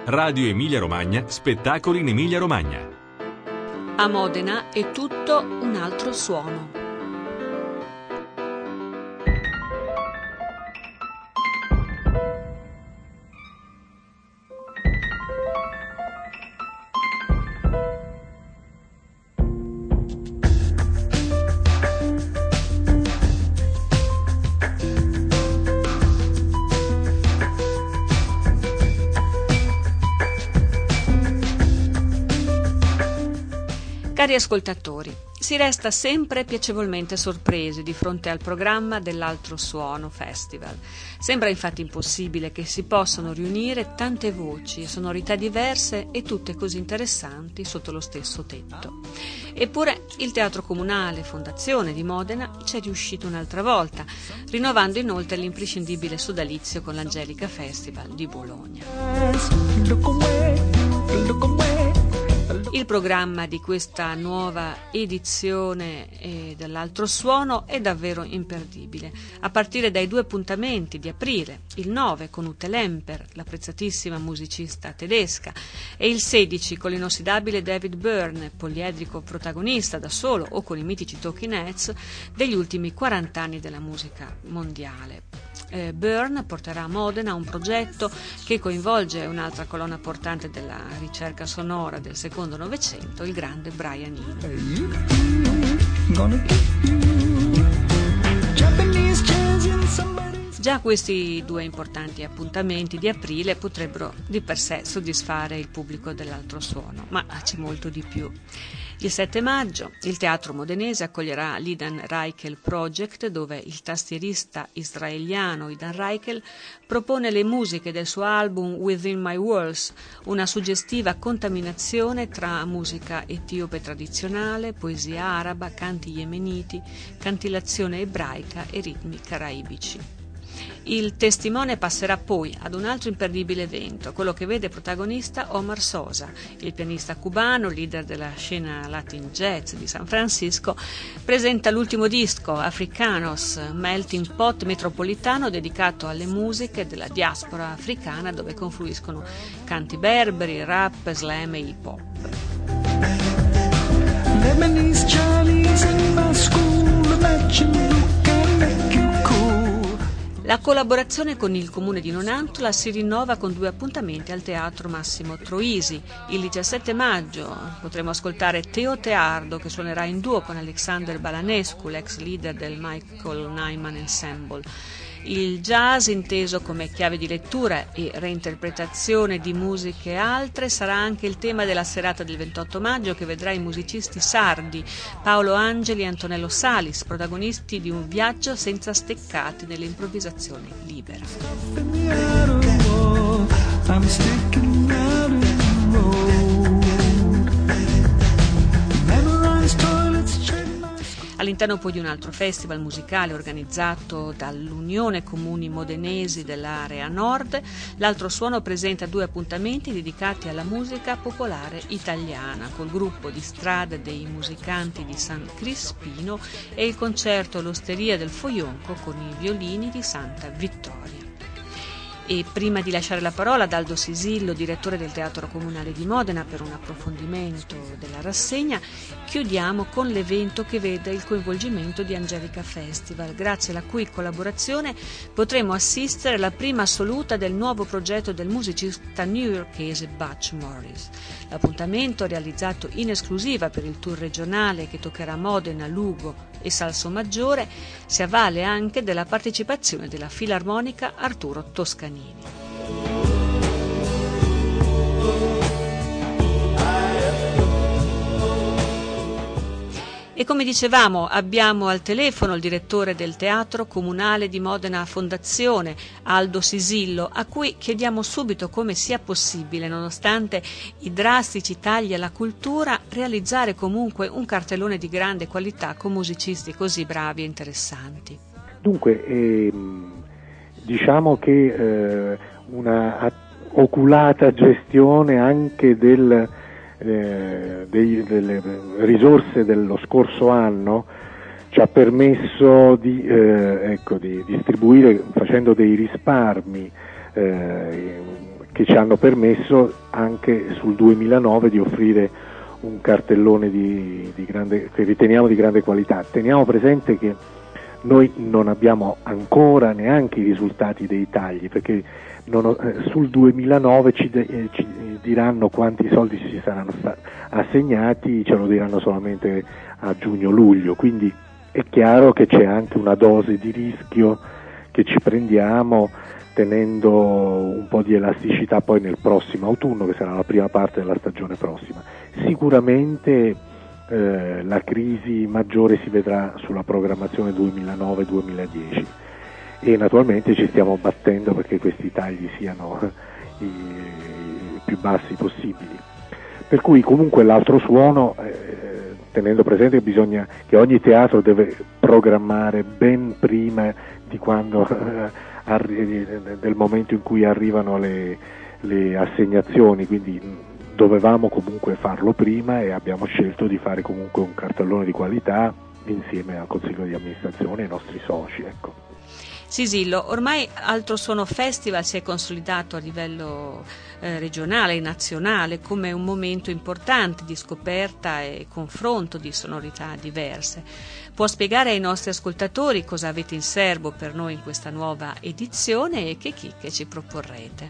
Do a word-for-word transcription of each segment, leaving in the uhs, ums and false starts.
Radio Emilia Romagna, spettacoli in Emilia Romagna. A Modena è tutto un altro suono. Cari ascoltatori, si resta sempre piacevolmente sorpresi di fronte al programma dell'Altro Suono Festival. Sembra infatti impossibile che si possano riunire tante voci e sonorità diverse e tutte così interessanti sotto lo stesso tetto. Eppure il Teatro Comunale Fondazione di Modena ci è riuscito un'altra volta, rinnovando inoltre l'imprescindibile sodalizio con l'Angelica Festival di Bologna. Il programma di questa nuova edizione eh, dell'Altro Suono è davvero imperdibile, a partire dai due appuntamenti di aprile, il nove con Ute Lemper, l'apprezzatissima musicista tedesca, e il sedici con l'inossidabile David Byrne, poliedrico protagonista da solo o con i mitici Talking Heads degli ultimi quaranta anni della musica mondiale. Eh, Byrne porterà a Modena un progetto che coinvolge un'altra colonna portante della ricerca sonora del secondo Novecento, il grande Brian Eno. Già questi due importanti appuntamenti di aprile potrebbero di per sé soddisfare il pubblico dell'Altro Suono, ma c'è molto di più. Il sette maggio il Teatro Modenese accoglierà l'Idan Reichel Project, dove il tastierista israeliano Idan Reichel propone le musiche del suo album Within My Walls, una suggestiva contaminazione tra musica etiope tradizionale, poesia araba, canti yemeniti, cantillazione ebraica e ritmi caraibici. Il testimone passerà poi ad un altro imperdibile evento, quello che vede protagonista Omar Sosa, il pianista cubano, leader della scena Latin Jazz di San Francisco, presenta l'ultimo disco, Africanos, melting pot metropolitano dedicato alle musiche della diaspora africana, dove confluiscono canti berberi, rap, slam e hip hop. Lebanese, Chinese in my school, imagine you can make you cool. La collaborazione con il comune di Nonantola si rinnova con due appuntamenti al Teatro Massimo Troisi. Il diciassette maggio potremo ascoltare Teo Teardo, che suonerà in duo con Alexander Balanescu, l'ex leader del Michael Nyman Ensemble. Il jazz, inteso come chiave di lettura e reinterpretazione di musiche altre, sarà anche il tema della serata del ventotto maggio, che vedrà i musicisti sardi Paolo Angeli e Antonello Salis, protagonisti di un viaggio senza steccati nell'improvvisazione libera. All'interno poi di un altro festival musicale organizzato dall'Unione Comuni Modenesi dell'area nord, l'Altro Suono presenta due appuntamenti dedicati alla musica popolare italiana, col gruppo di strada dei musicanti di San Crispino e il concerto all'Osteria del Foionco con i violini di Santa Vittoria. E prima di lasciare la parola ad Aldo Sisillo, direttore del Teatro Comunale di Modena, per un approfondimento della rassegna, chiudiamo con l'evento che vede il coinvolgimento di Angelica Festival, grazie alla cui collaborazione potremo assistere alla prima assoluta del nuovo progetto del musicista newyorkese Butch Morris. L'appuntamento, realizzato in esclusiva per il tour regionale che toccherà Modena, Lugo e Salsomaggiore, si avvale anche della partecipazione della Filarmonica Arturo Toscanini. E come dicevamo, abbiamo al telefono il direttore del Teatro Comunale di Modena Fondazione, Aldo Sisillo, a cui chiediamo subito come sia possibile, nonostante i drastici tagli alla cultura, realizzare comunque un cartellone di grande qualità con musicisti così bravi e interessanti. Dunque, ehm, diciamo che eh, una oculata gestione anche del Eh, dei, delle risorse dello scorso anno ci ha permesso di, eh, ecco, di distribuire, facendo dei risparmi eh, che ci hanno permesso anche sul duemilanove di offrire un cartellone di, di grande, che riteniamo di grande qualità. Teniamo presente che noi non abbiamo ancora neanche i risultati dei tagli, perché non, eh, sul duemilanove ci, de, eh, ci diranno quanti soldi ci saranno sta- assegnati, ce lo diranno solamente a giugno-luglio, quindi è chiaro che c'è anche una dose di rischio che ci prendiamo, tenendo un po' di elasticità poi nel prossimo autunno, che sarà la prima parte della stagione prossima. Sicuramente eh, la crisi maggiore si vedrà sulla programmazione duemilanove duemiladieci e naturalmente ci stiamo battendo perché questi tagli siano i, i più bassi possibili. Per cui comunque l'altro suono, eh, tenendo presente che bisogna che ogni teatro deve programmare ben prima di quando eh, del momento in cui arrivano le, le assegnazioni, quindi dovevamo comunque farlo prima e abbiamo scelto di fare comunque un cartellone di qualità insieme al Consiglio di amministrazione e ai nostri soci, ecco. Sisillo, ormai Altro Suono Festival si è consolidato a livello eh, regionale e nazionale come un momento importante di scoperta e confronto di sonorità diverse. Può spiegare ai nostri ascoltatori cosa avete in serbo per noi in questa nuova edizione e che chicche ci proporrete?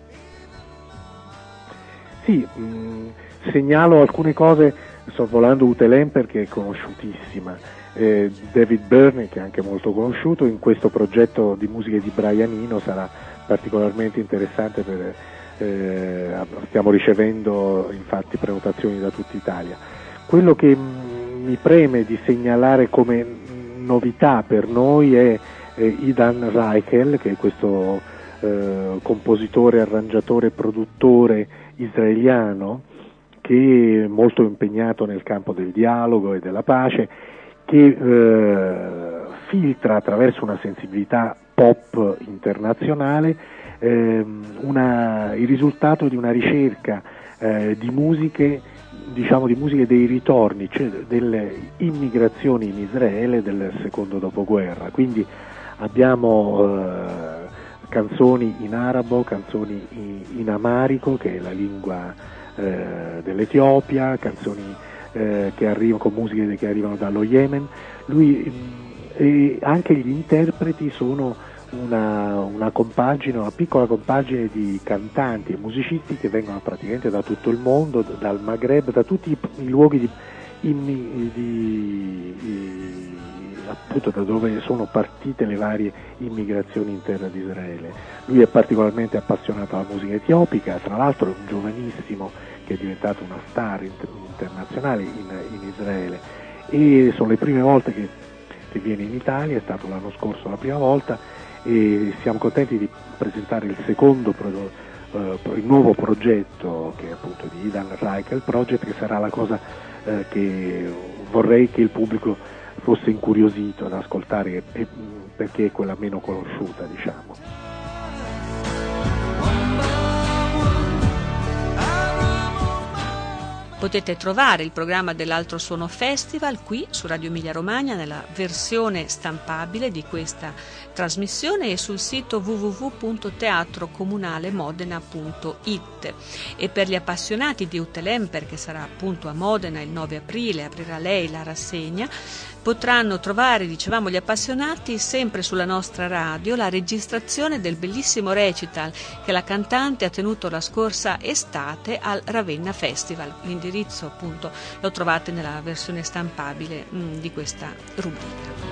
Sì, mh, segnalo alcune cose sorvolando Ute Lemper, che è conosciutissima. Eh, David Byrne, che è anche molto conosciuto, in questo progetto di musiche di Brian Eno sarà particolarmente interessante per, eh, stiamo ricevendo infatti prenotazioni da tutta Italia. Quello che mh, mi preme di segnalare come novità per noi è eh, Idan Reichel, che è questo eh, compositore, arrangiatore e produttore israeliano che è molto impegnato nel campo del dialogo e della pace, che eh, filtra attraverso una sensibilità pop internazionale eh, una, il risultato di una ricerca eh, di musiche, diciamo di musiche dei ritorni, cioè delle immigrazioni in Israele del secondo dopoguerra. Quindi abbiamo eh, canzoni in arabo, canzoni in, in amarico, che è la lingua eh, dell'Etiopia, canzoni Eh, che arrivano con musiche che arrivano dallo Yemen. Lui mh, e anche gli interpreti sono una, una compagine, una piccola compagine di cantanti e musicisti che vengono praticamente da tutto il mondo, dal Maghreb, da tutti i, i luoghi di, in, di, di appunto da dove sono partite le varie immigrazioni in terra di Israele. Lui è particolarmente appassionato alla musica etiopica, tra l'altro è un giovanissimo che è diventato una star internazionale in, in Israele, e sono le prime volte che, che viene in Italia, è stato l'anno scorso la prima volta, e siamo contenti di presentare il secondo eh, il nuovo progetto, che è appunto di Idan Reichel Project, che sarà la cosa eh, che vorrei che il pubblico fosse incuriosito ad ascoltare, e, perché è quella meno conosciuta, diciamo. Potete trovare il programma dell'Altro Suono Festival qui su Radio Emilia Romagna nella versione stampabile di questa trasmissione e sul sito w w w punto teatro comunale modena punto i t. E per gli appassionati di Ute Lemper, che sarà appunto a Modena il nove aprile, aprirà lei la rassegna, potranno trovare, dicevamo, gli appassionati sempre sulla nostra radio la registrazione del bellissimo recital che la cantante ha tenuto la scorsa estate al Ravenna Festival. L'indirizzo appunto lo trovate nella versione stampabile mh, di questa rubrica.